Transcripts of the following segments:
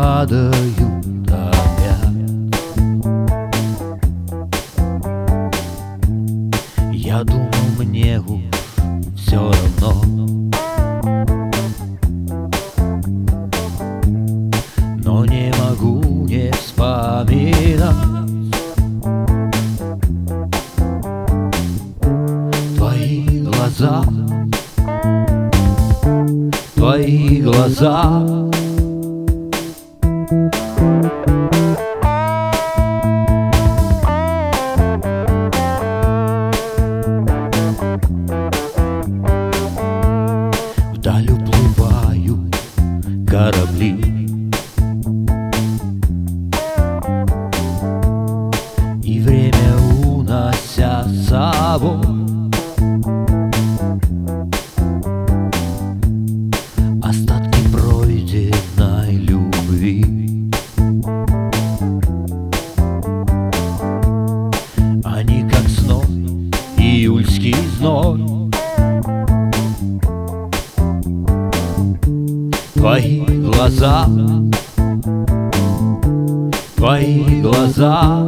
падают опять. Я думал, мне уж все равно, но не могу не вспоминать твои глаза, твои глаза. Вдаль уплывают корабли, и время унося с собой остатки пройденной любви. Они как сной, июльский зной. Твои глаза, твои глаза.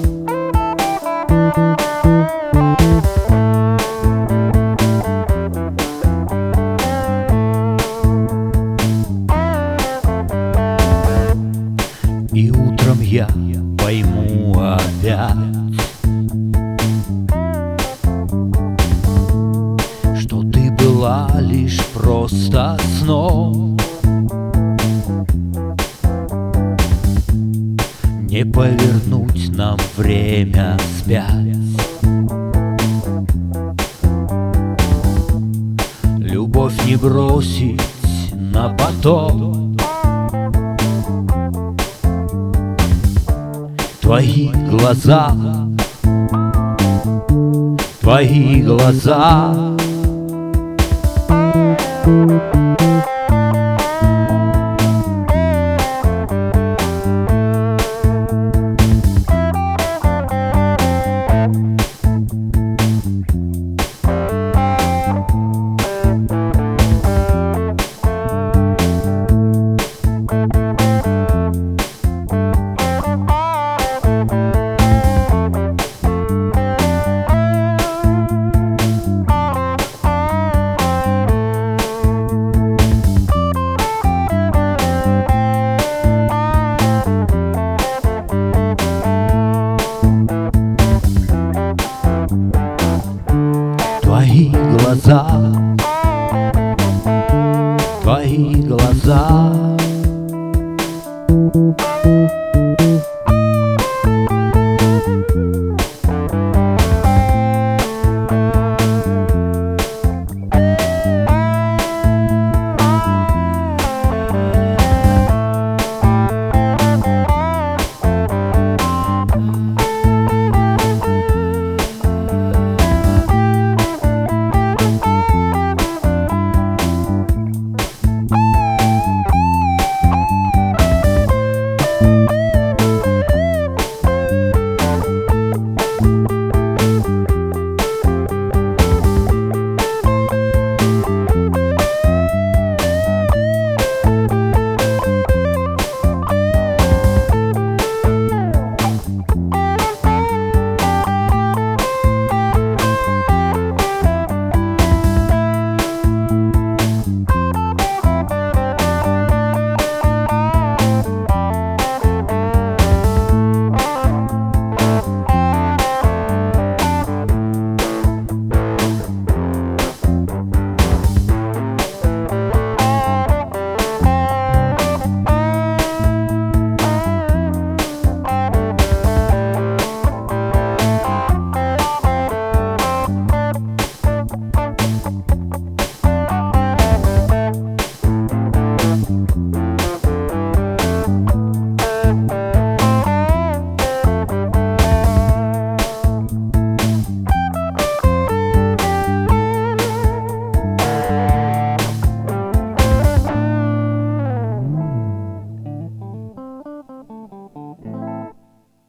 И утром я пойму опять, что ты была лишь просто сном. Не повернуть нам время вспять. Любовь не бросить на потом. Твои глаза, твои глаза.